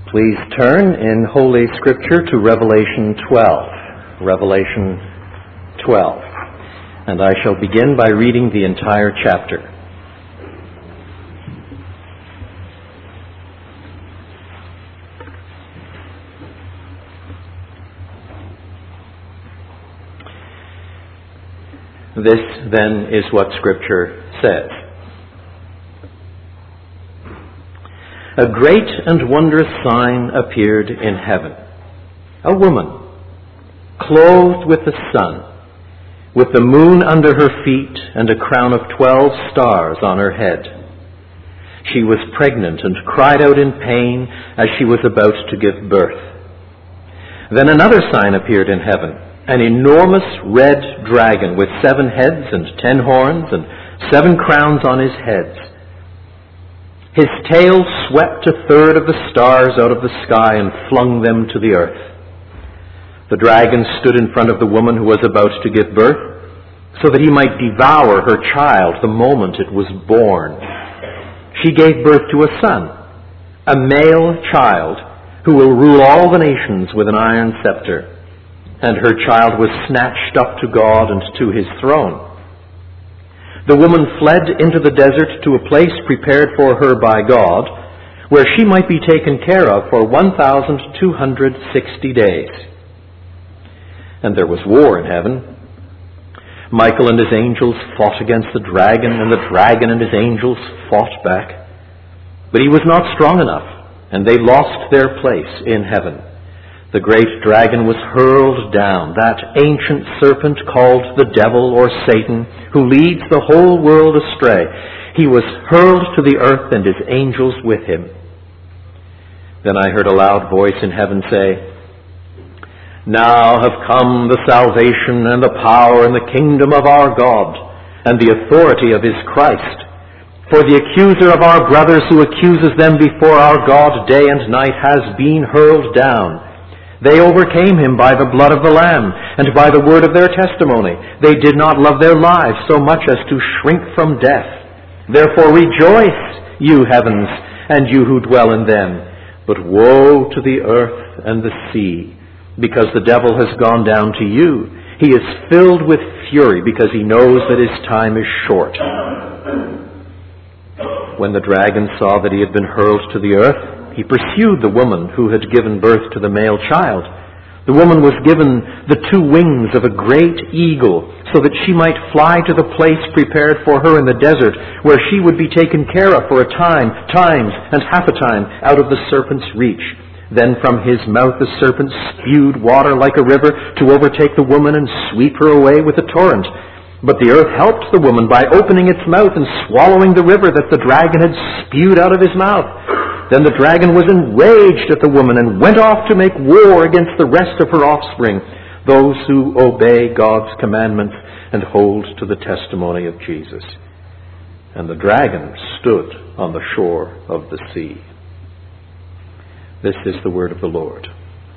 Please turn in Holy Scripture to Revelation 12. Revelation 12. And I shall begin by reading the entire chapter. This, then, is what Scripture says. A great and wondrous sign appeared in heaven. A woman, clothed with the sun, with the moon under her feet and a crown of 12 stars on her head. She was pregnant and cried out in pain as she was about to give birth. Then another sign appeared in heaven, an enormous red dragon with 7 heads and 10 horns and 7 crowns on his heads. His tail swept a third of the stars out of the sky and flung them to the earth. The dragon stood in front of the woman who was about to give birth, so that he might devour her child the moment it was born. She gave birth to a son, a male child, who will rule all the nations with an iron scepter. And her child was snatched up to God and to his throne. The woman fled into the desert to a place prepared for her by God, where she might be taken care of for 1,260 days. And there was war in heaven. Michael and his angels fought against the dragon, and the dragon and his angels fought back. But he was not strong enough, and they lost their place in heaven. The great dragon was hurled down, that ancient serpent called the devil or Satan, who leads the whole world astray. He was hurled to the earth and his angels with him. Then I heard a loud voice in heaven say, "Now have come the salvation and the power and the kingdom of our God and the authority of his Christ. For the accuser of our brothers who accuses them before our God day and night has been hurled down. They overcame him by the blood of the Lamb and by the word of their testimony. They did not love their lives so much as to shrink from death. Therefore rejoice, you heavens, and you who dwell in them. But woe to the earth and the sea, because the devil has gone down to you. He is filled with fury because he knows that his time is short." When the dragon saw that he had been hurled to the earth, he pursued the woman who had given birth to the male child. The woman was given the 2 wings of a great eagle, so that she might fly to the place prepared for her in the desert, where she would be taken care of for a time, times, and half a time out of the serpent's reach. Then from his mouth the serpent spewed water like a river to overtake the woman and sweep her away with a torrent. But the earth helped the woman by opening its mouth and swallowing the river that the dragon had spewed out of his mouth. Then the dragon was enraged at the woman and went off to make war against the rest of her offspring, those who obey God's commandments and hold to the testimony of Jesus. And the dragon stood on the shore of the sea. This is the word of the Lord.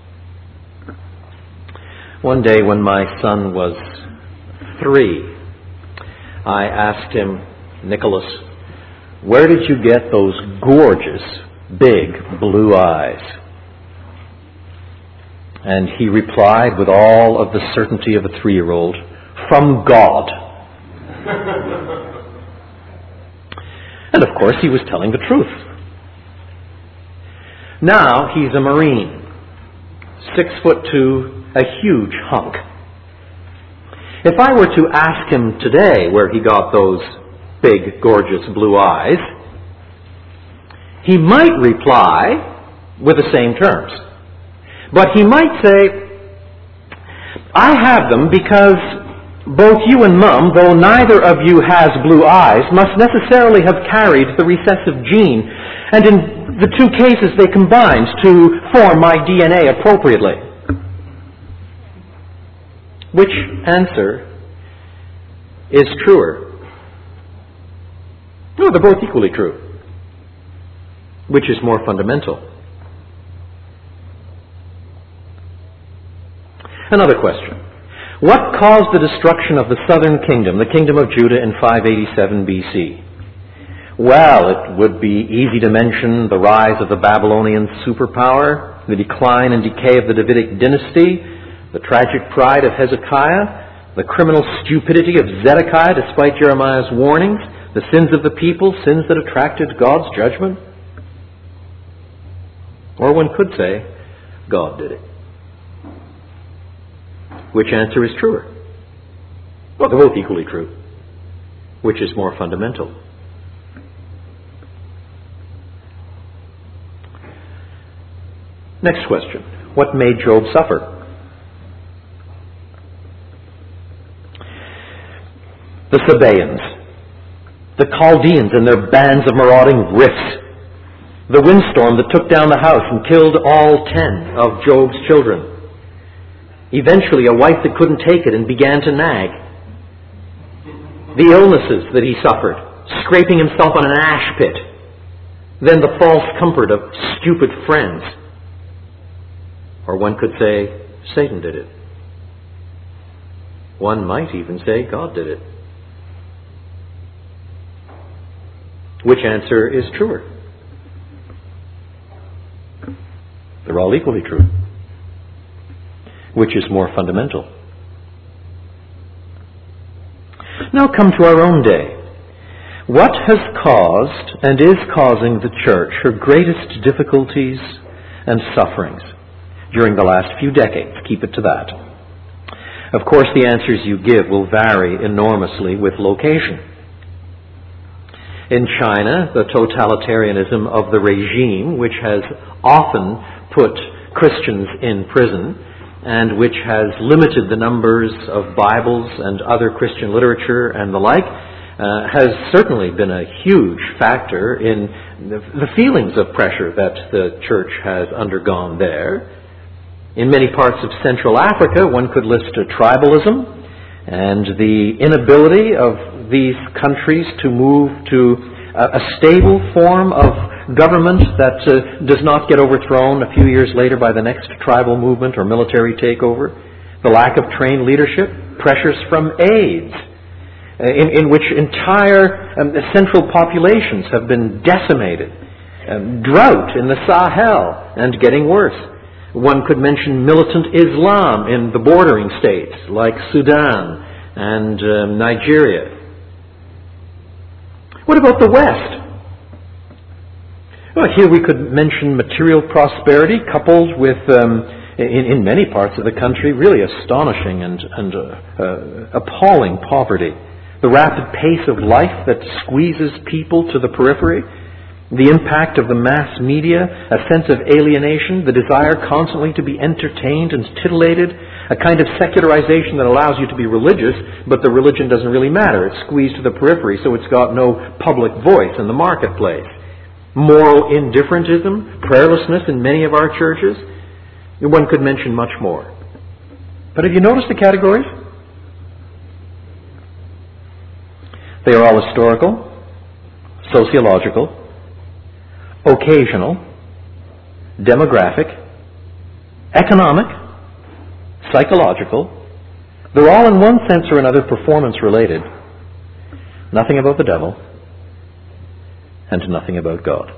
One day when my son was 3, I asked him, "Nicholas, where did you get those gorgeous big blue eyes?" And he replied with all of the certainty of a 3-year-old, "From God." And of course he was telling the truth. Now he's a Marine, 6'2", a huge hunk. If I were to ask him today where he got those big, gorgeous blue eyes, he might reply with the same terms. But he might say, "I have them because both you and Mum, though neither of you has blue eyes, must necessarily have carried the recessive gene, and in the 2 cases they combined to form my DNA appropriately." Which answer is truer? No, they're both equally true. Which is more fundamental? Another question. What caused the destruction of the southern kingdom, the kingdom of Judah, in 587 BC? Well, it would be easy to mention the rise of the Babylonian superpower, the decline and decay of the Davidic dynasty, the tragic pride of Hezekiah, the criminal stupidity of Zedekiah despite Jeremiah's warnings, the sins of the people, sins that attracted God's judgment. Or one could say, God did it. Which answer is truer? Well, they're both equally true. Which is more fundamental? Next question. What made Job suffer? The Sabaeans, the Chaldeans and their bands of marauding rifts, the windstorm that took down the house and killed all 10 of Job's children. Eventually, a wife that couldn't take it and began to nag. The illnesses that he suffered, scraping himself on an ash pit. Then the false comfort of stupid friends. Or one could say, Satan did it. One might even say, God did it. Which answer is truer? They're all equally true. Which is more fundamental? Now come to our own day. What has caused and is causing the church her greatest difficulties and sufferings during the last few decades? Keep it to that. Of course, the answers you give will vary enormously with location. In China, the totalitarianism of the regime, which has often put Christians in prison and which has limited the numbers of Bibles and other Christian literature and the like, has certainly been a huge factor in the feelings of pressure that the church has undergone there. In many parts of Central Africa, one could list tribalism and the inability of these countries to move to a stable form of government that does not get overthrown a few years later by the next tribal movement or military takeover. The lack of trained leadership, pressures from AIDS, in which entire central populations have been decimated, drought in the Sahel and getting worse. One could mention militant Islam in the bordering states like Sudan and Nigeria. What about the West? Well, here we could mention material prosperity coupled with, in many parts of the country, really astonishing and appalling poverty. The rapid pace of life that squeezes people to the periphery. The impact of the mass media, a sense of alienation, the desire constantly to be entertained and titillated, a kind of secularization that allows you to be religious, but the religion doesn't really matter. It's squeezed to the periphery, so it's got no public voice in the marketplace. Moral indifferentism, prayerlessness in many of our churches. One could mention much more. But have you noticed the categories? They are all historical, sociological, occasional, demographic, economic, psychological. They're all in one sense or another performance related. Nothing about the devil and nothing about God.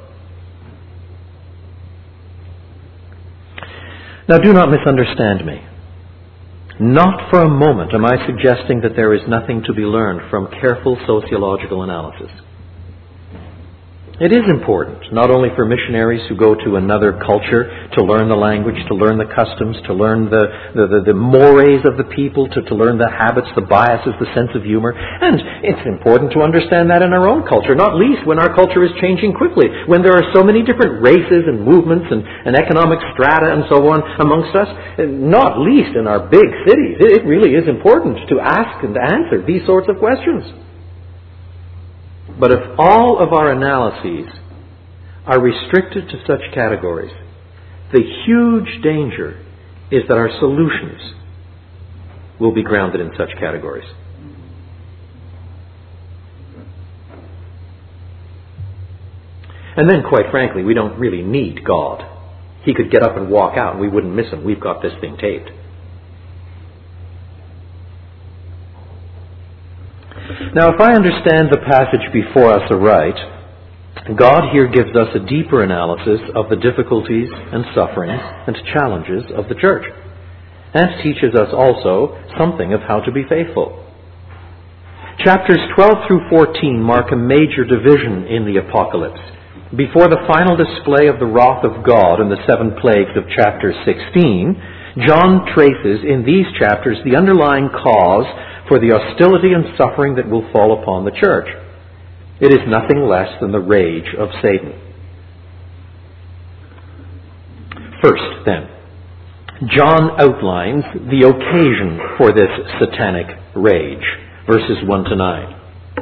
Now do not misunderstand me. Not for a moment am I suggesting that there is nothing to be learned from careful sociological analysis. It is important, not only for missionaries who go to another culture to learn the language, to learn the customs, to learn the mores of the people, to learn the habits, the biases, the sense of humor. And it's important to understand that in our own culture, not least when our culture is changing quickly, when there are so many different races and movements and economic strata and so on amongst us, not least in our big cities. It really is important to ask and answer these sorts of questions. But if all of our analyses are restricted to such categories, the huge danger is that our solutions will be grounded in such categories. And then, quite frankly, we don't really need God. He could get up and walk out and we wouldn't miss him. We've got this thing taped. Now, if I understand the passage before us aright, God here gives us a deeper analysis of the difficulties and sufferings and challenges of the church, and teaches us also something of how to be faithful. Chapters 12 through 14 mark a major division in the Apocalypse. Before the final display of the wrath of God in the 7 plagues of chapter 16, John traces in these chapters the underlying cause for the hostility and suffering that will fall upon the church. It is nothing less than the rage of Satan. First, then, John outlines the occasion for this satanic rage, verses 1 to 9.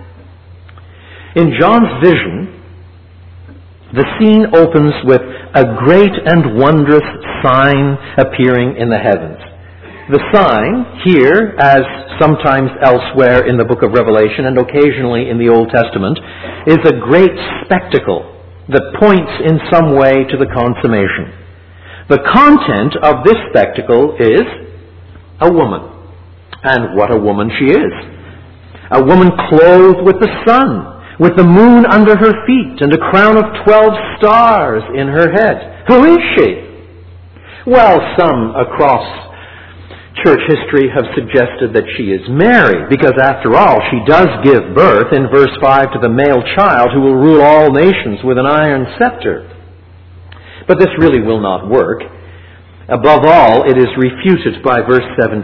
In John's vision, the scene opens with a great and wondrous sign appearing in the heavens. The sign here, as sometimes elsewhere in the book of Revelation and occasionally in the Old Testament, is a great spectacle that points in some way to the consummation. The content of this spectacle is a woman. And what a woman she is. A woman clothed with the sun, with the moon under her feet, and a crown of 12 stars in her head. Who is she? Well, some across church history have suggested that she is Mary, because after all, she does give birth in verse 5 to the male child who will rule all nations with an iron scepter. But this really will not work. Above all, it is refuted by verse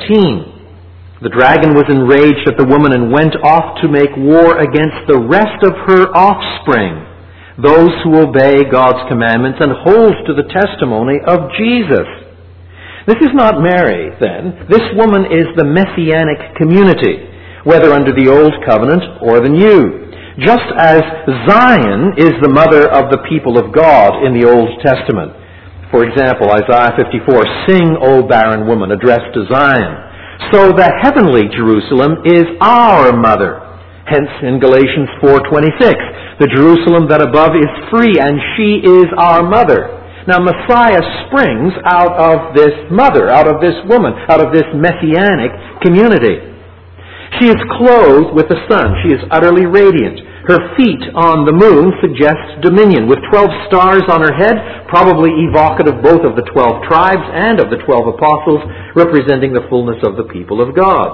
17. The dragon was enraged at the woman and went off to make war against the rest of her offspring, those who obey God's commandments and hold to the testimony of Jesus. This is not Mary, then. This woman is the Messianic community, whether under the Old Covenant or the New. Just as Zion is the mother of the people of God in the Old Testament. For example, Isaiah 54, "Sing, O barren woman," addressed to Zion. So the heavenly Jerusalem is our mother. Hence in Galatians 4:26, "The Jerusalem that above is free, and she is our mother." Now Messiah springs out of this mother, out of this woman, out of this messianic community. She is clothed with the sun. She is utterly radiant. Her feet on the moon suggest dominion, with 12 stars on her head, probably evocative both of the 12 tribes and of the 12 apostles, representing the fullness of the people of God.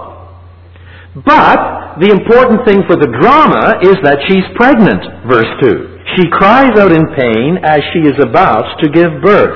But the important thing for the drama is that she's pregnant, verse 2. She cries out in pain as she is about to give birth.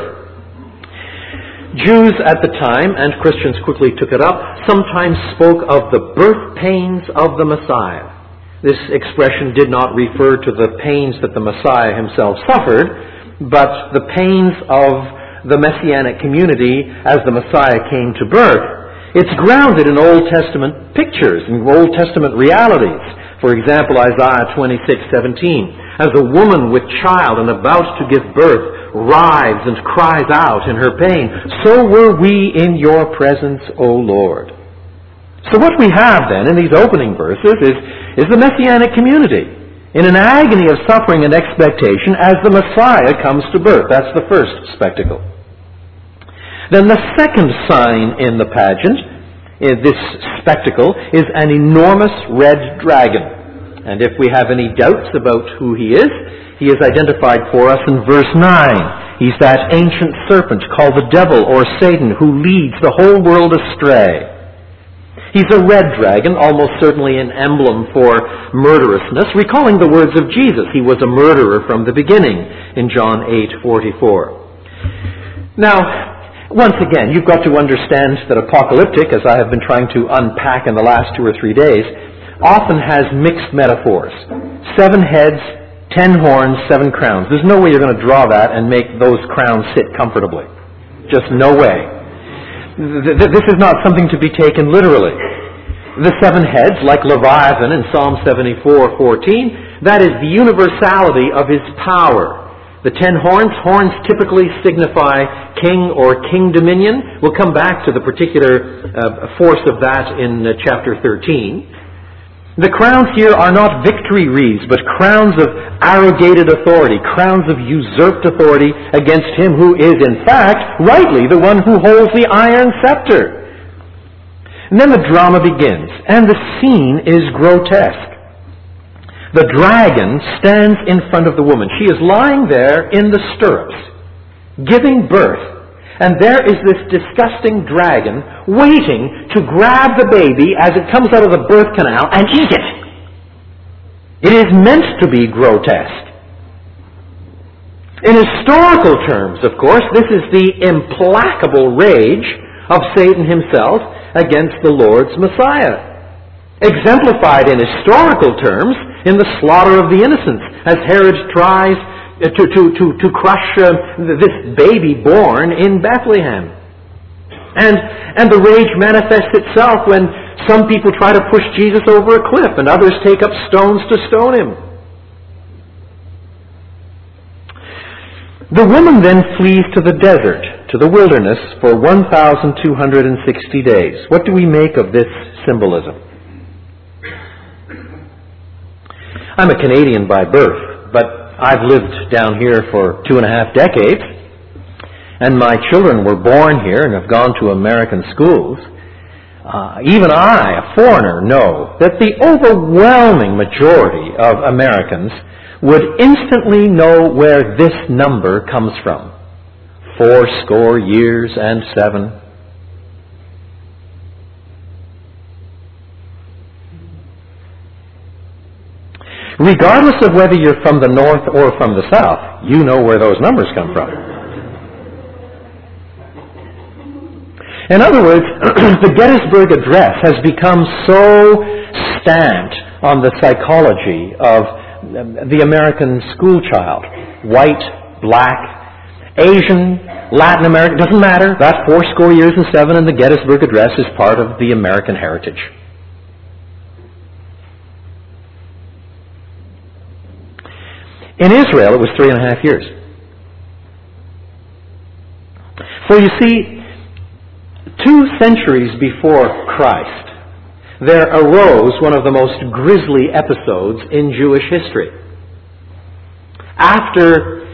Jews at the time, and Christians quickly took it up, sometimes spoke of the birth pains of the Messiah. This expression did not refer to the pains that the Messiah himself suffered, but the pains of the Messianic community as the Messiah came to birth. It's grounded in Old Testament pictures and Old Testament realities. For example, Isaiah 26:17, "As a woman with child and about to give birth writhes and cries out in her pain, so were we in your presence, O Lord." So what we have then in these opening verses is the Messianic community in an agony of suffering and expectation as the Messiah comes to birth. That's the first spectacle. Then the second sign in the pageant, in this spectacle, is an enormous red dragon. And if we have any doubts about who he is identified for us in verse 9. He's that ancient serpent called the devil or Satan who leads the whole world astray. He's a red dragon, almost certainly an emblem for murderousness, recalling the words of Jesus. He was a murderer from the beginning in John 8:44. Now, once again, you've got to understand that apocalyptic, as I have been trying to unpack in the last 2 or 3 days, often has mixed metaphors. 7 heads, 10 horns, 7 crowns. There's no way you're going to draw that and make those crowns sit comfortably. Just no way. This is not something to be taken literally. The 7 heads, like Leviathan in Psalm 74:14, that is the universality of his power. The 10 horns typically signify king or king dominion. We'll come back to the particular force of that in chapter 13. The crowns here are not victory wreaths, but crowns of arrogated authority, crowns of usurped authority against him who is, in fact, rightly the one who holds the iron scepter. And then the drama begins, and the scene is grotesque. The dragon stands in front of the woman. She is lying there in the stirrups, giving birth. And there is this disgusting dragon waiting to grab the baby as it comes out of the birth canal and eat it. It is meant to be grotesque. In historical terms, of course, this is the implacable rage of Satan himself against the Lord's Messiah. Exemplified in historical terms in the slaughter of the innocents, as Herod tries to crush this baby born in Bethlehem. And the rage manifests itself when some people try to push Jesus over a cliff and others take up stones to stone him. The woman then flees to the desert, to the wilderness, for 1,260 days. What do we make of this symbolism? I'm a Canadian by birth, but I've lived down here for 2.5 decades, and my children were born here and have gone to American schools. Even I, a foreigner, know that the overwhelming majority of Americans would instantly know where this number comes from. 80 years and 7. Regardless of whether you're from the north or from the south, you know where those numbers come from. In other words, the Gettysburg Address has become so stamped on the psychology of the American school child. White, black, Asian, Latin American, doesn't matter. That 80 years and 7 in the Gettysburg Address is part of the American heritage. In Israel, it was 3.5 years. For you see, 2 centuries before Christ, there arose one of the most grisly episodes in Jewish history. After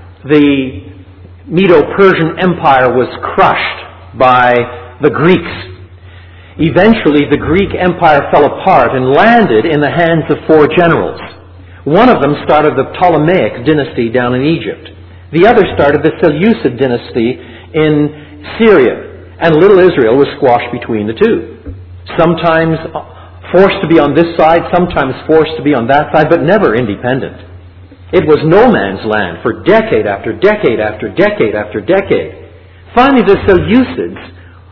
the Medo-Persian Empire was crushed by the Greeks, eventually the Greek Empire fell apart and landed in the hands of 4 generals. One of them started the Ptolemaic dynasty down in Egypt. The other started the Seleucid dynasty in Syria. And little Israel was squashed between the two. Sometimes forced to be on this side, sometimes forced to be on that side, but never independent. It was no man's land for decade after decade after decade after decade. Finally, the Seleucids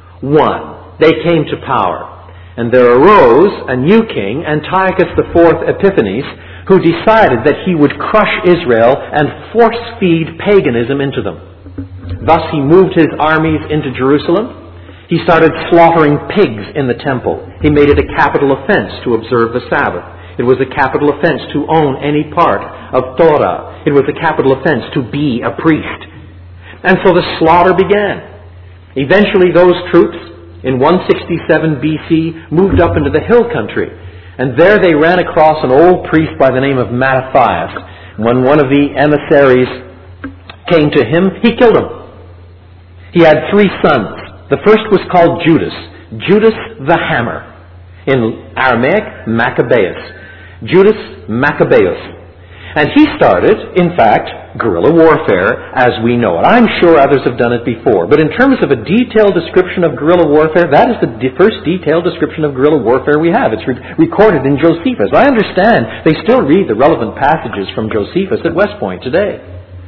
won. They came to power. And there arose a new king, Antiochus IV Epiphanes, who decided that he would crush Israel and force-feed paganism into them. Thus he moved his armies into Jerusalem. He started slaughtering pigs in the temple. He made it a capital offense to observe the Sabbath. It was a capital offense to own any part of Torah. It was a capital offense to be a priest. And so the slaughter began. Eventually those troops in 167 BC moved up into the hill country. And there they ran across an old priest by the name of Mattathias. When one of the emissaries came to him, he killed him. He had 3 sons. The first was called Judas. Judas the Hammer. In Aramaic, Maccabeus. Judas Maccabeus. And he started, in fact, guerrilla warfare as we know it. I'm sure others have done it before. But in terms of a detailed description of guerrilla warfare, that is the first detailed description of guerrilla warfare we have. It's recorded in Josephus. I understand they still read the relevant passages from Josephus at West Point today.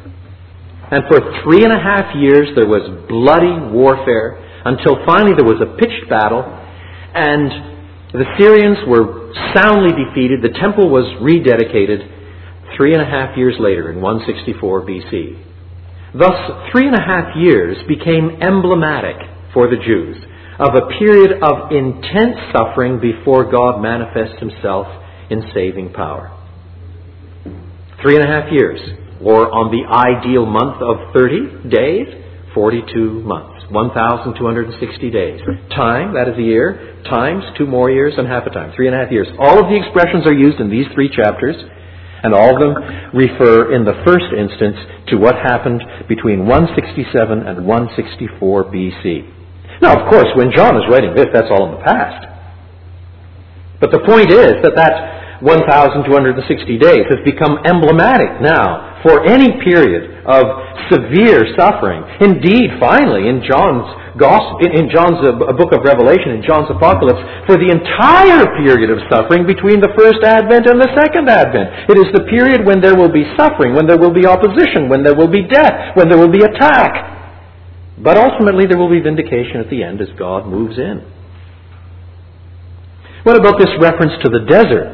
And for 3.5 years there was bloody warfare until finally there was a pitched battle and the Syrians were soundly defeated. The temple was rededicated 3.5 years later in 164 BC. Thus, 3.5 years became emblematic for the Jews of a period of intense suffering before God manifests himself in saving power. 3.5 years, or on the ideal month of 30 days, 42 months, 1,260 days. Time, that is a year, times 2 more years and half a time, 3.5 years. All of the expressions are used in these 3 chapters, and all of them refer in the first instance to what happened between 167 and 164 BC. Now, of course, when John is writing this, that's all in the past. But the point is that 1,260 days has become emblematic now for any period of severe suffering. Indeed, finally, in John's book of Revelation, in John's Apocalypse, for the entire period of suffering between the first Advent and the second Advent. It is the period when there will be suffering, when there will be opposition, when there will be death, when there will be attack. But ultimately there will be vindication at the end as God moves in. What about this reference to the desert?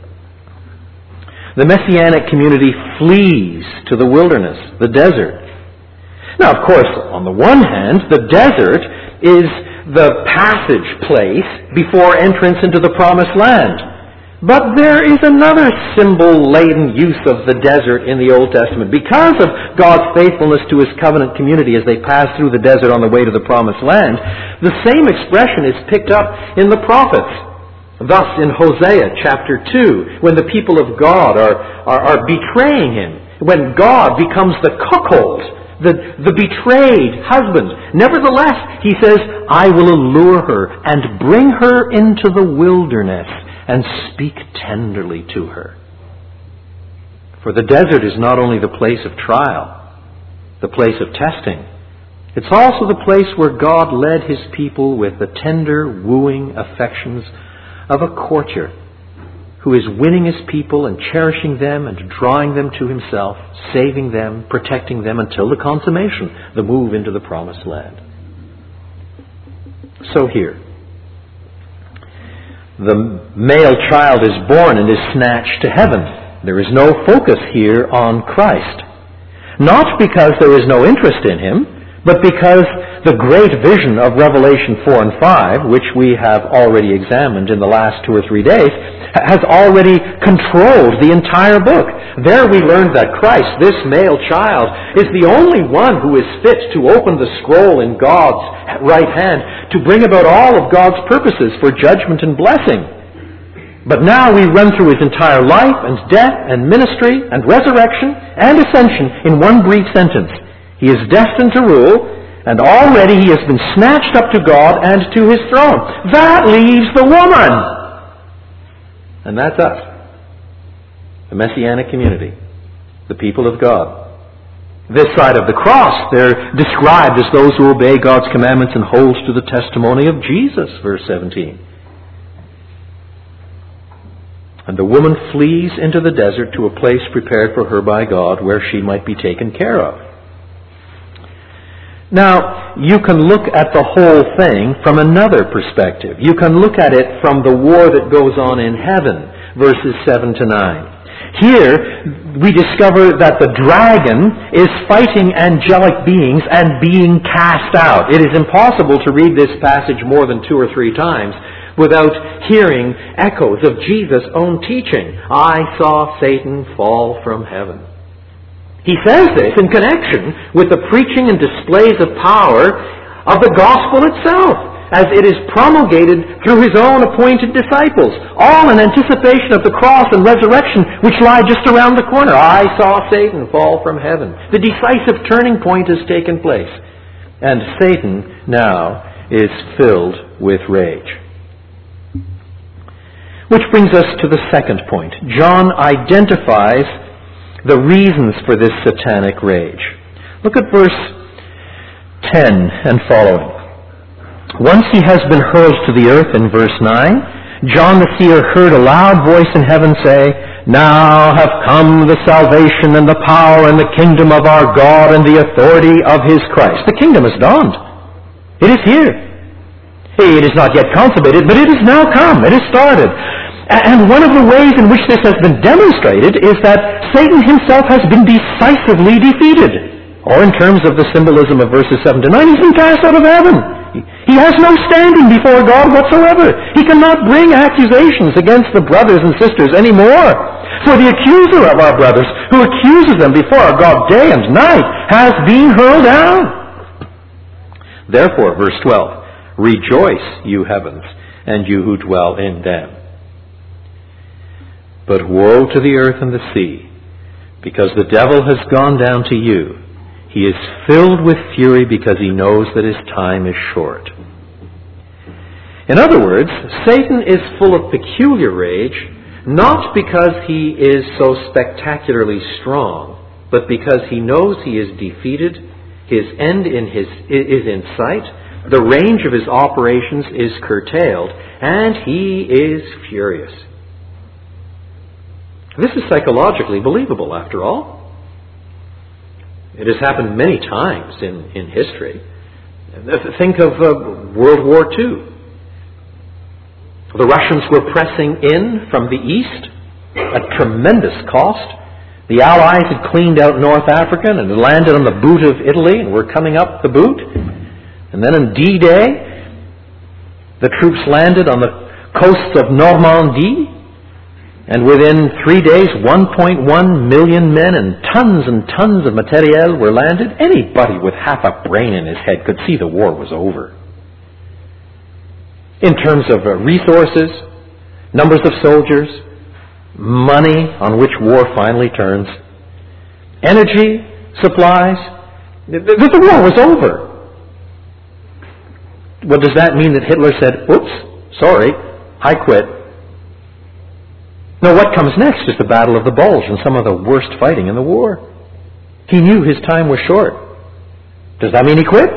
The Messianic community flees to the wilderness, the desert. Now, of course, on the one hand, the desert is the passage place before entrance into the promised land. But there is another symbol-laden use of the desert in the Old Testament. Because of God's faithfulness to His covenant community as they pass through the desert on the way to the promised land, the same expression is picked up in the prophets. Thus, in Hosea chapter 2, when the people of God are betraying Him, when God becomes the cuckold, the betrayed husband, nevertheless, He says, I will allure her and bring her into the wilderness and speak tenderly to her. For the desert is not only the place of trial, the place of testing, it's also the place where God led His people with the tender, wooing affections of a courtier who is winning His people and cherishing them and drawing them to Himself, saving them, protecting them until the consummation, the move into the promised land. So here, the male child is born and is snatched to heaven. There is no focus here on Christ. Not because there is no interest in Him, but because the great vision of Revelation 4 and 5, which we have already examined in the last 2 or 3 days, has already controlled the entire book. There we learned that Christ, this male child, is the only one who is fit to open the scroll in God's right hand to bring about all of God's purposes for judgment and blessing. But now we run through His entire life and death and ministry and resurrection and ascension in one brief sentence. He is destined to rule, and already He has been snatched up to God and to His throne. That leaves the woman. And that's us. The Messianic community. The people of God. This side of the cross, they're described as those who obey God's commandments and hold to the testimony of Jesus, verse 17. And the woman flees into the desert to a place prepared for her by God where she might be taken care of. Now, you can look at the whole thing from another perspective. You can look at it from the war that goes on in heaven, verses 7 to 9. Here, we discover that the dragon is fighting angelic beings and being cast out. It is impossible to read this passage more than 2 or 3 times without hearing echoes of Jesus' own teaching. I saw Satan fall from heaven. He says this in connection with the preaching and displays of power of the gospel itself, as it is promulgated through His own appointed disciples, all in anticipation of the cross and resurrection which lie just around the corner. I saw Satan fall from heaven. The decisive turning point has taken place, and Satan now is filled with rage. Which brings us to the second point. John identifies the reasons for this satanic rage. Look at verse 10 and following. Once he has been hurled to the earth, in verse 9, John the seer heard a loud voice in heaven say, Now have come the salvation and the power and the kingdom of our God and the authority of His Christ. The kingdom has dawned. It is here. It is not yet consummated, but it has now come. It has started. And one of the ways in which this has been demonstrated is that Satan himself has been decisively defeated. Or in terms of the symbolism of verses 7 to 9, he's been cast out of heaven. He has no standing before God whatsoever. He cannot bring accusations against the brothers and sisters anymore. For the accuser of our brothers, who accuses them before God day and night, has been hurled down. Therefore, verse 12, Rejoice, you heavens, and you who dwell in them. But woe to the earth and the sea, because the devil has gone down to you. He is filled with fury because he knows that his time is short. In other words, Satan is full of peculiar rage, not because he is so spectacularly strong, but because he knows he is defeated, his end is in sight, the range of his operations is curtailed, and he is furious. This is psychologically believable, after all. It has happened many times in history. Think of World War II. The Russians were pressing in from the east at tremendous cost. The Allies had cleaned out North Africa and had landed on the boot of Italy and were coming up the boot. And then on D-Day, the troops landed on the coasts of Normandy. And within 3 days, 1.1 million men and tons of materiel were landed. Anybody with half a brain in his head could see the war was over. In terms of resources, numbers of soldiers, money on which war finally turns, energy, supplies, the war was over. Well, does that mean that Hitler said, "Oops, sorry, I quit"? No, what comes next is the Battle of the Bulge and some of the worst fighting in the war. He knew his time was short. Does that mean he quit?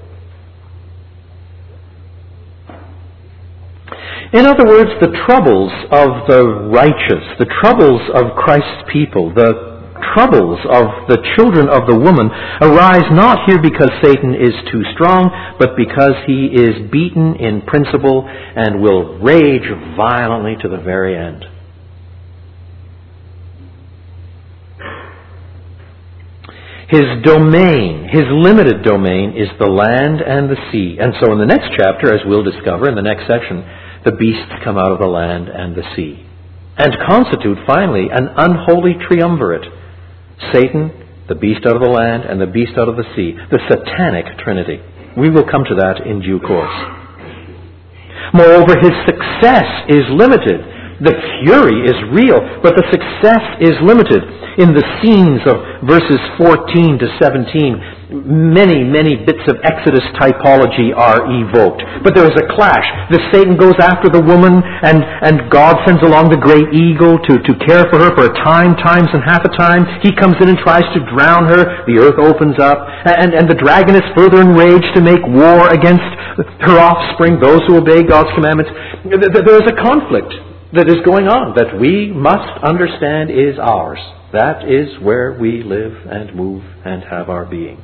In other words, the troubles of the righteous, the troubles of Christ's people, the troubles of the children of the woman arise not here because Satan is too strong, but because he is beaten in principle and will rage violently to the very end. His domain, his limited domain, is the land and the sea. And so in the next chapter, as we'll discover in the next section, the beasts come out of the land and the sea and constitute finally an unholy triumvirate. Satan, the beast out of the land, and the beast out of the sea. The satanic trinity. We will come to that in due course. Moreover, his success is limited. The fury is real, but the success is limited. In the scenes of verses 14 to 17, many bits of Exodus typology are evoked. But there is a clash. Satan goes after the woman, and God sends along the great eagle to care for her for a time, times and half a time. He comes in and tries to drown her. The earth opens up, and the dragon is further enraged to make war against her offspring, those who obey God's commandments. There is a conflict that is going on that we must understand is ours. That is where we live and move and have our being.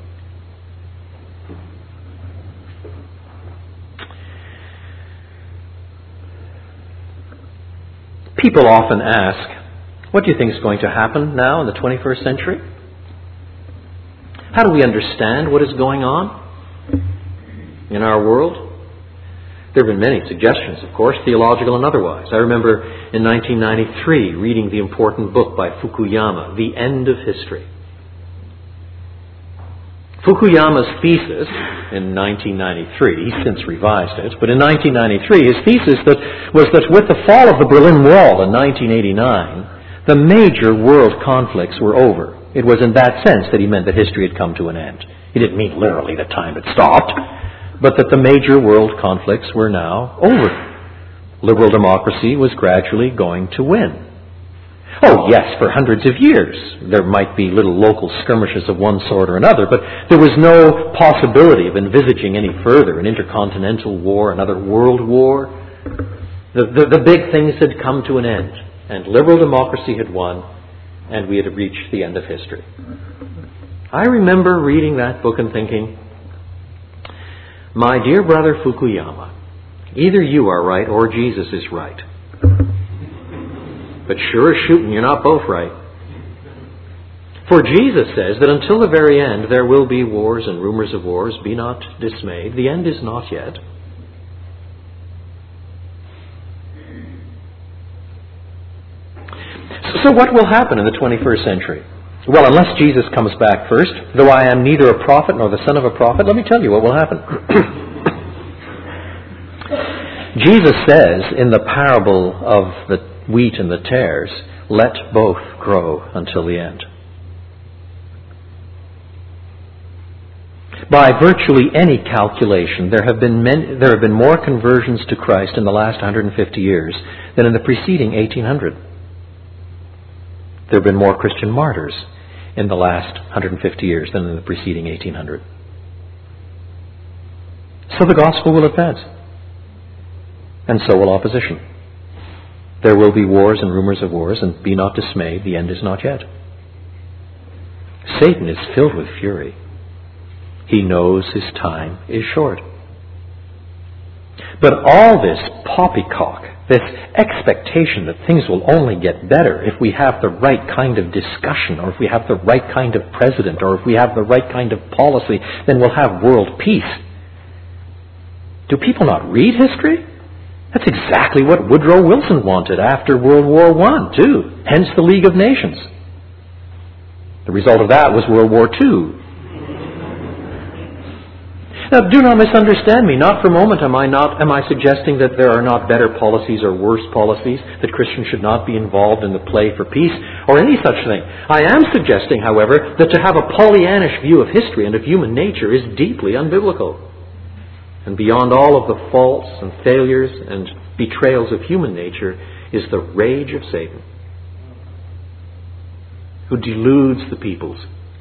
People often ask, what do you think is going to happen now in the 21st century? How do we understand what is going on in our world? There have been many suggestions, of course, theological and otherwise. I remember in 1993 reading the important book by Fukuyama, The End of History. Fukuyama's thesis in 1993, he's since revised it, but in 1993 his thesis was that with the fall of the Berlin Wall in 1989, the major world conflicts were over. It was in that sense that he meant that history had come to an end. He didn't mean literally that time had stopped, but that the major world conflicts were now over. Liberal democracy was gradually going to win. Oh, yes, for hundreds of years there might be little local skirmishes of one sort or another, but there was no possibility of envisaging any further an intercontinental war, another world war. The big things had come to an end, and liberal democracy had won, and we had reached the end of history. I remember reading that book and thinking, my dear brother Fukuyama, either you are right or Jesus is right. But sure as shooting, you're not both right. For Jesus says that until the very end there will be wars and rumors of wars. Be not dismayed. The end is not yet. So what will happen in the 21st century? Well, unless Jesus comes back first, though I am neither a prophet nor the son of a prophet, let me tell you what will happen. Jesus says in the parable of the wheat and the tares, let both grow until the end. By virtually any calculation, there have been more conversions to Christ in the last 150 years than in the preceding 1800. There have been more Christian martyrs in the last 150 years than in the preceding 1800. So the gospel will advance. And so will opposition. There will be wars and rumors of wars, and be not dismayed, the end is not yet. Satan is filled with fury. He knows his time is short. But all this poppycock, this expectation that things will only get better if we have the right kind of discussion, or if we have the right kind of president, or if we have the right kind of policy, then we'll have world peace. Do people not read history? That's exactly what Woodrow Wilson wanted after World War I, too. Hence the League of Nations. The result of that was World War II. Now, do not misunderstand me. Not for a moment am I suggesting that there are not better policies or worse policies, that Christians should not be involved in the play for peace, or any such thing. I am suggesting, however, that to have a Pollyannish view of history and of human nature is deeply unbiblical. And beyond all of the faults and failures and betrayals of human nature is the rage of Satan, who deludes the peoples.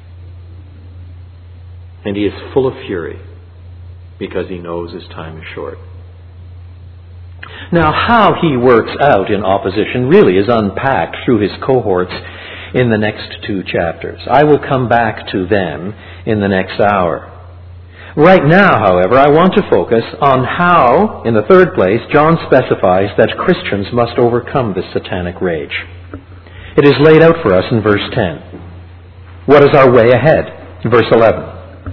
And he is full of fury because he knows his time is short. Now, how he works out in opposition really is unpacked through his cohorts in the next 2 chapters. I will come back to them in the next hour. Right now, however, I want to focus on how, in the third place, John specifies that Christians must overcome this satanic rage. It is laid out for us in verse 10. What is our way ahead? Verse 11.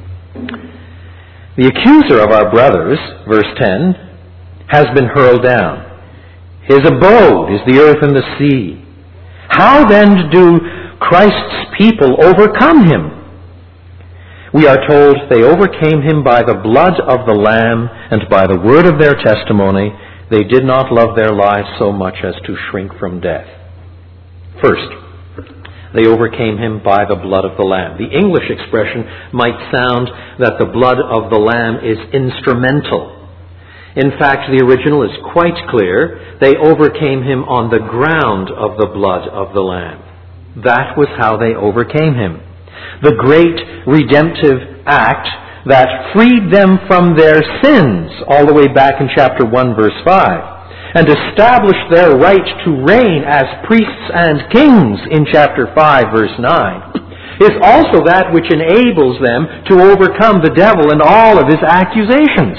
The accuser of our brothers, verse 10, has been hurled down. His abode is the earth and the sea. How then do Christ's people overcome him? We are told they overcame him by the blood of the Lamb and by the word of their testimony. They did not love their lives so much as to shrink from death. First, they overcame him by the blood of the Lamb. The English expression might sound that the blood of the Lamb is instrumental. In fact, the original is quite clear. They overcame him on the ground of the blood of the Lamb. That was how they overcame him. The great redemptive act that freed them from their sins, all the way back in chapter 1, verse 5. And established their right to reign as priests and kings in chapter 5, verse 9, is also that which enables them to overcome the devil and all of his accusations.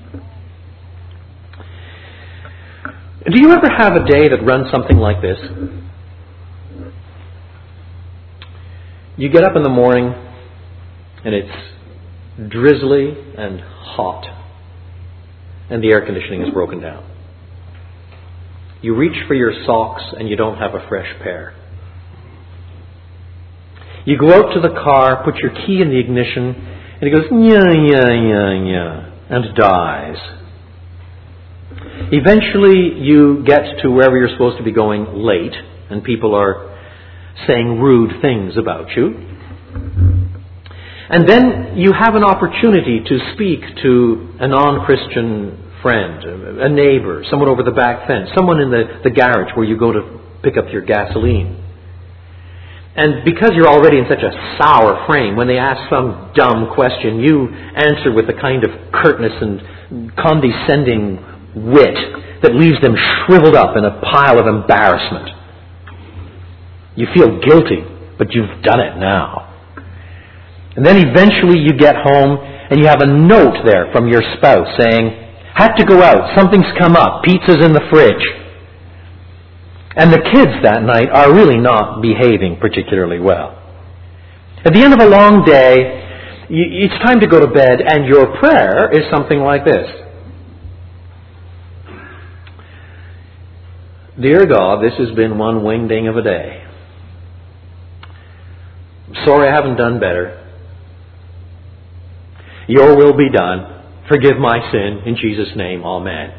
Do you ever have a day that runs something like this? You get up in the morning and it's drizzly and hot, and the air conditioning is broken down. You reach for your socks and you don't have a fresh pair. You go out to the car, put your key in the ignition, and it goes, and dies. Eventually you get to wherever you're supposed to be going late, and people are saying rude things about you. And then you have an opportunity to speak to a non-Christian friend, a neighbor, someone over the back fence, someone in the garage where you go to pick up your gasoline. And because you're already in such a sour frame, when they ask some dumb question, you answer with a kind of curtness and condescending wit that leaves them shriveled up in a pile of embarrassment. You feel guilty, but you've done it now. And then eventually you get home and you have a note there from your spouse saying, "Had to go out, something's come up, pizza's in the fridge." And the kids that night are really not behaving particularly well. At the end of a long day, it's time to go to bed, and your prayer is something like this. Dear God, this has been one wingding of a day. Sorry I haven't done better. Your will be done. Forgive my sin. In Jesus' name, amen.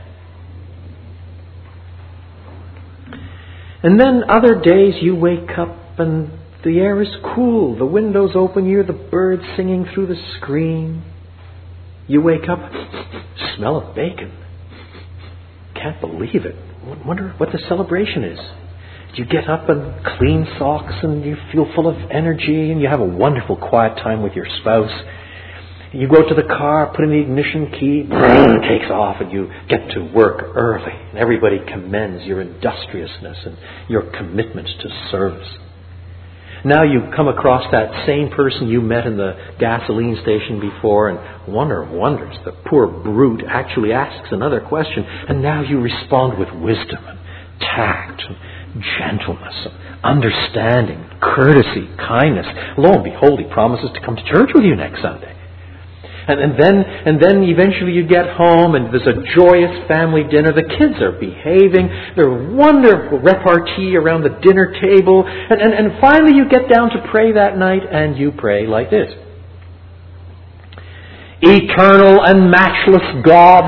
And then other days you wake up and the air is cool. The window's open. You hear the birds singing through the screen. You wake up, smell of bacon. Can't believe it. Wonder what the celebration is. You get up and clean socks and you feel full of energy and you have a wonderful quiet time with your spouse. You go to the car, put in the ignition key, it takes off, and you get to work early. And everybody commends your industriousness and your commitment to service. Now you come across that same person you met in the gasoline station before, and wonder of wonders, the poor brute actually asks another question, and now you respond with wisdom and tact and gentleness, and understanding, courtesy, kindness. Lo and behold, he promises to come to church with you next Sunday. And then eventually you get home and there's a joyous family dinner. The kids are behaving. There's wonderful repartee around the dinner table. And finally you get down to pray that night, and you pray like this. Eternal and matchless God,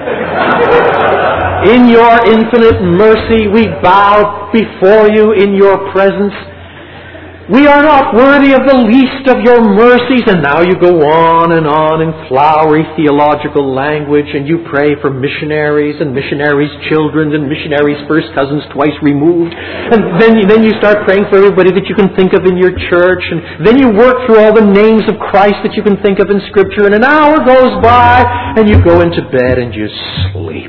in your infinite mercy we bow before you in your presence. We are not worthy of the least of your mercies. And now you go on in flowery theological language, and you pray for missionaries and missionaries' children and missionaries' first cousins twice removed. And then you start praying for everybody that you can think of in your church. And then you work through all the names of Christ that you can think of in Scripture. And an hour goes by, and you go into bed and you sleep.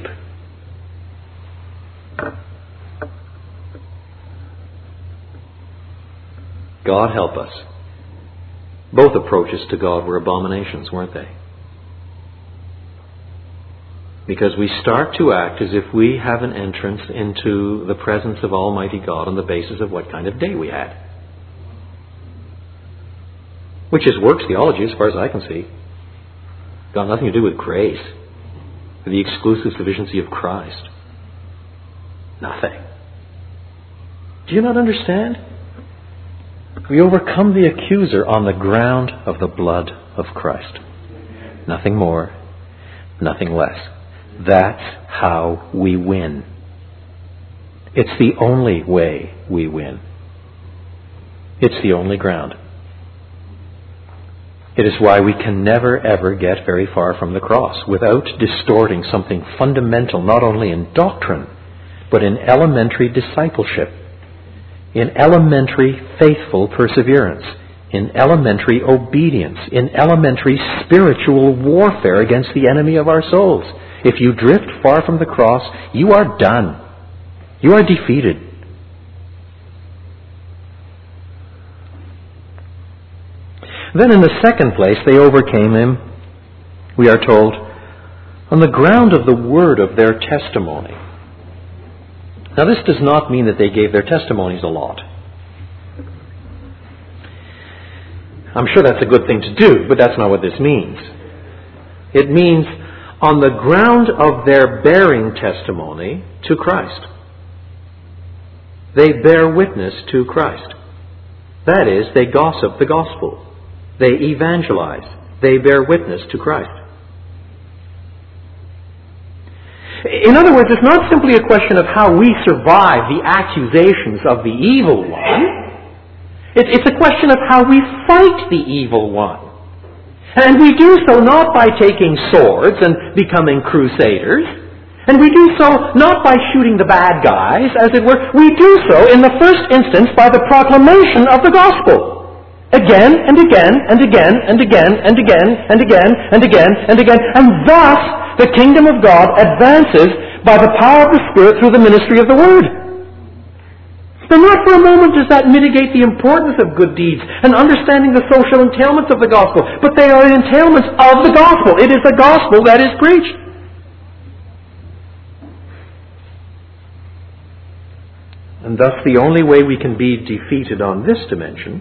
God help us. Both approaches to God were abominations, weren't they? Because we start to act as if we have an entrance into the presence of Almighty God on the basis of what kind of day we had. Which is works theology as far as I can see. Got nothing to do with grace, with the exclusive sufficiency of Christ. Nothing. Do you not understand? We overcome the accuser on the ground of the blood of Christ. Nothing more, nothing less. That's how we win. It's the only way we win. It's the only ground. It is why we can never ever get very far from the cross without distorting something fundamental, not only in doctrine, but in elementary discipleship, in elementary faithful perseverance, in elementary obedience, in elementary spiritual warfare against the enemy of our souls. If you drift far from the cross, you are done. You are defeated. Then in the second place, they overcame him, we are told, on the ground of the word of their testimony. Now this does not mean that they gave their testimonies a lot. I'm sure that's a good thing to do, but that's not what this means. It means on the ground of their bearing testimony to Christ. They bear witness to Christ. That is, they gossip the gospel. They evangelize. They bear witness to Christ. In other words, it's not simply a question of how we survive the accusations of the evil one. It's a question of how we fight the evil one. And we do so not by taking swords and becoming crusaders. And we do so not by shooting the bad guys, as it were. We do so in the first instance by the proclamation of the gospel. Again and again and again and again and again and again and again and again. And thus the kingdom of God advances by the power of the Spirit through the ministry of the Word. But not for a moment does that mitigate the importance of good deeds and understanding the social entailments of the gospel. But they are entailments of the gospel. It is the gospel that is preached. And thus the only way we can be defeated on this dimension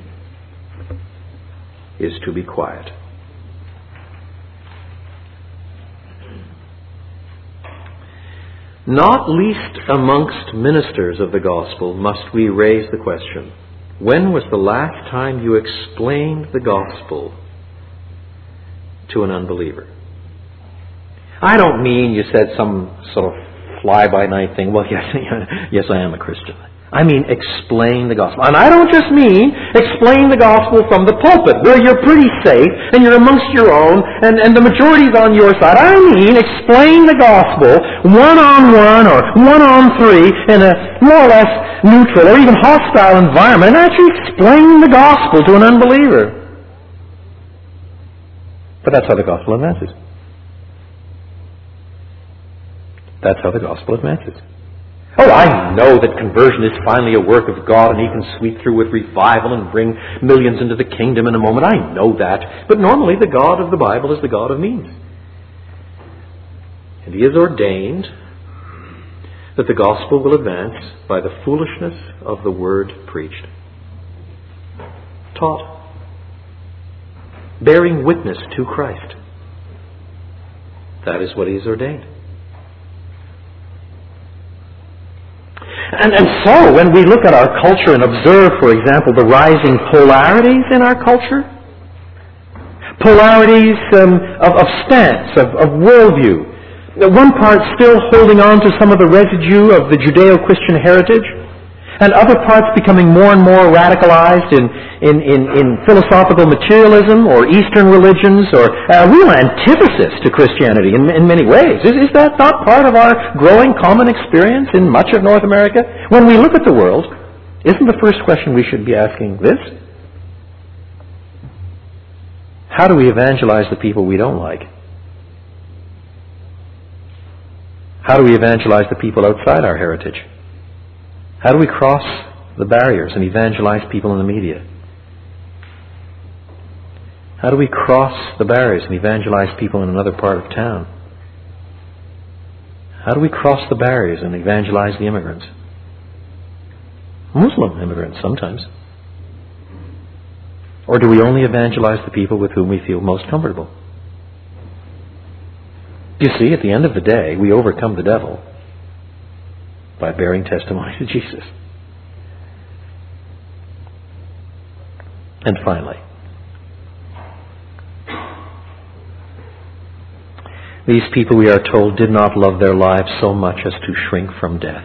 is to be quiet. Not least amongst ministers of the gospel must we raise the question, when was the last time you explained the gospel to an unbeliever? I don't mean you said some sort of fly-by-night thing, well, yes, I am a Christian. I mean explain the gospel. And I don't just mean explain the gospel from the pulpit, where you're pretty safe and you're amongst your own and the majority's on your side. I mean explain the gospel one-on-one or one-on-three in a more or less neutral or even hostile environment, and actually explain the gospel to an unbeliever. But that's how the gospel advances. That's how the gospel advances. Oh, I know that conversion is finally a work of God and He can sweep through with revival and bring millions into the kingdom in a moment. I know that. But normally the God of the Bible is the God of means. And He has ordained that the gospel will advance by the foolishness of the word preached. Taught. Bearing witness to Christ. That is what He has ordained. And so, when we look at our culture and observe, for example, the rising polarities in our culture, polarities of stance, of worldview, one part still holding on to some of the residue of the Judeo-Christian heritage, and other parts becoming more and more radicalized in philosophical materialism or Eastern religions or a real antithesis to Christianity in many ways. Is that not part of our growing common experience in much of North America? When we look at the world, isn't the first question we should be asking this? How do we evangelize the people we don't like? How do we evangelize the people outside our heritage? How do we cross the barriers and evangelize people in the media? How do we cross the barriers and evangelize people in another part of town? How do we cross the barriers and evangelize the immigrants? Muslim immigrants sometimes. Or do we only evangelize the people with whom we feel most comfortable? You see, at the end of the day, we overcome the devil by bearing testimony to Jesus. And finally, these people, we are told, did not love their lives so much as to shrink from death.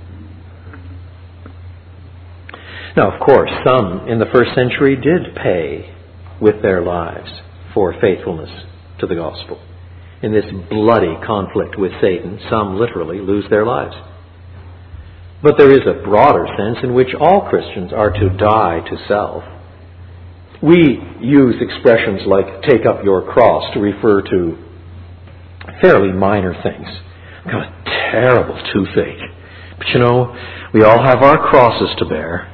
Now, of course, some in the first century did pay with their lives for faithfulness to the gospel. In this bloody conflict with Satan, some literally lose their lives. But there is a broader sense in which all Christians are to die to self. We use expressions like take up your cross to refer to fairly minor things. I've got a terrible toothache. But you know, we all have our crosses to bear.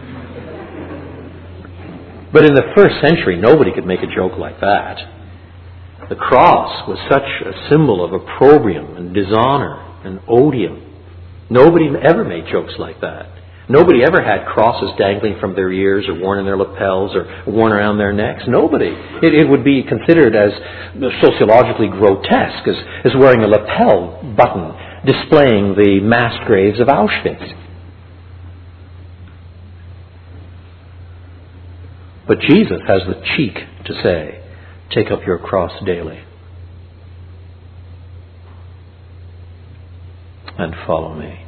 But in the first century, nobody could make a joke like that. The cross was such a symbol of opprobrium and dishonor and odium. Nobody ever made jokes like that. Nobody ever had crosses dangling from their ears or worn in their lapels or worn around their necks. Nobody. It would be considered as sociologically grotesque as wearing a lapel button displaying the mass graves of Auschwitz. But Jesus has the cheek to say, take up your cross daily and follow me.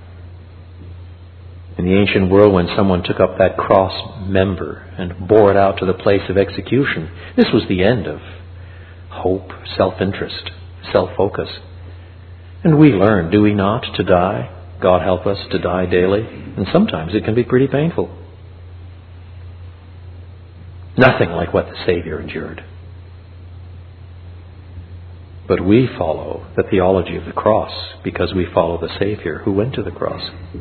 In the ancient world, when someone took up that cross member and bore it out to the place of execution, this was the end of hope, self-interest, self-focus. And we learn, do we not, to die? God help us to die daily. And sometimes it can be pretty painful. Nothing like what the Savior endured. But we follow the theology of the cross because we follow the Savior who went to the cross.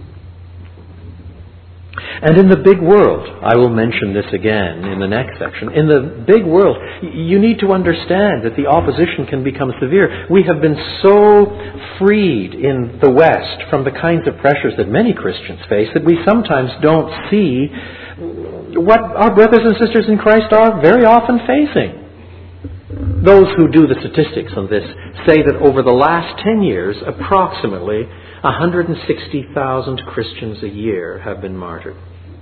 And in the big world, I will mention this again in the next section, in the big world, you need to understand that the opposition can become severe. We have been so freed in the West from the kinds of pressures that many Christians face that we sometimes don't see what our brothers and sisters in Christ are very often facing. Those who do the statistics on this say that over the last 10 years, approximately 160,000 Christians a year have been martyred.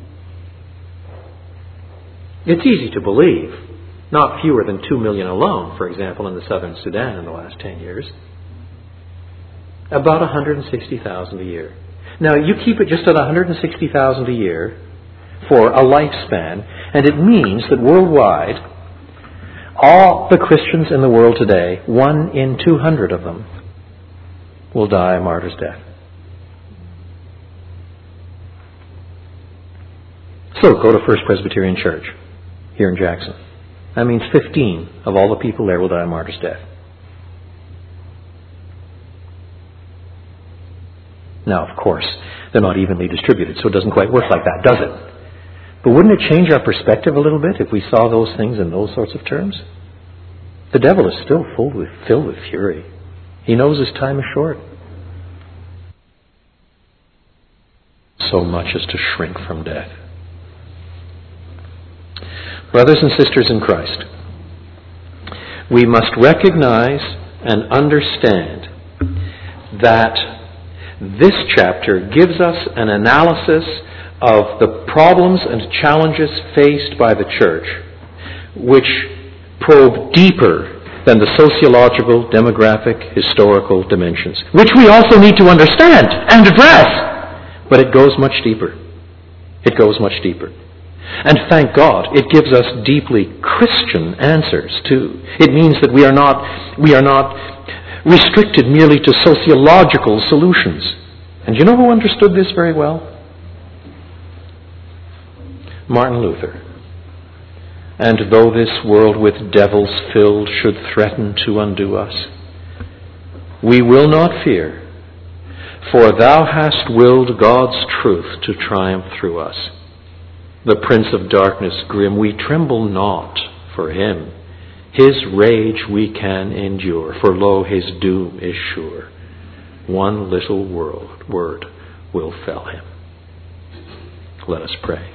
It's easy to believe. Not fewer than 2 million alone, for example, in the southern Sudan in the last 10 years. About 160,000 a year. Now, you keep it just at $160,000 a year for a lifespan, and it means that worldwide, all the Christians in the world today, 1 in 200 of them, will die a martyr's death. So go to First Presbyterian Church here in Jackson. That means 15 of all the people there will die a martyr's death. Now, of course, they're not evenly distributed, so it doesn't quite work like that, does it? But wouldn't it change our perspective a little bit if we saw those things in those sorts of terms? The devil is still filled with fury. He knows his time is short. So much as to shrink from death. Brothers and sisters in Christ, we must recognize and understand that this chapter gives us an analysis of the problems and challenges faced by the church, which probe deeper than the sociological, demographic, historical dimensions, which we also need to understand and address. But it goes much deeper. It goes much deeper. And thank God, it gives us deeply Christian answers too. It means that we are not restricted merely to sociological solutions. And you know who understood this very well? Martin Luther. And though this world with devils filled should threaten to undo us, we will not fear, for thou hast willed God's truth to triumph through us. The prince of darkness grim, we tremble not for him. His rage we can endure, for lo, his doom is sure. One little word will fell him. Let us pray.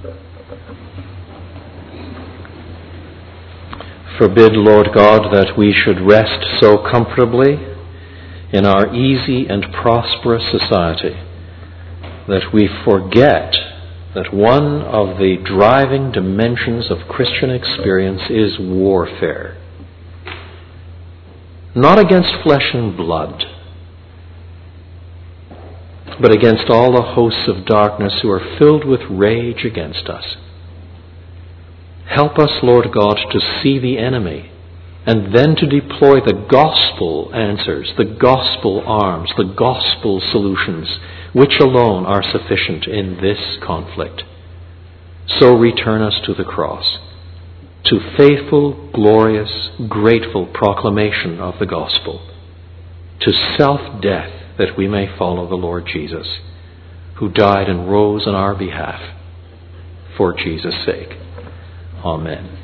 Forbid, Lord God, that we should rest so comfortably in our easy and prosperous society that we forget that one of the driving dimensions of Christian experience is warfare. Not against flesh and blood, but against all the hosts of darkness who are filled with rage against us. Help us, Lord God, to see the enemy and then to deploy the gospel answers, the gospel arms, the gospel solutions, which alone are sufficient in this conflict. So return us to the cross, to faithful, glorious, grateful proclamation of the gospel, to self-death that we may follow the Lord Jesus, who died and rose on our behalf for Jesus' sake. Amen.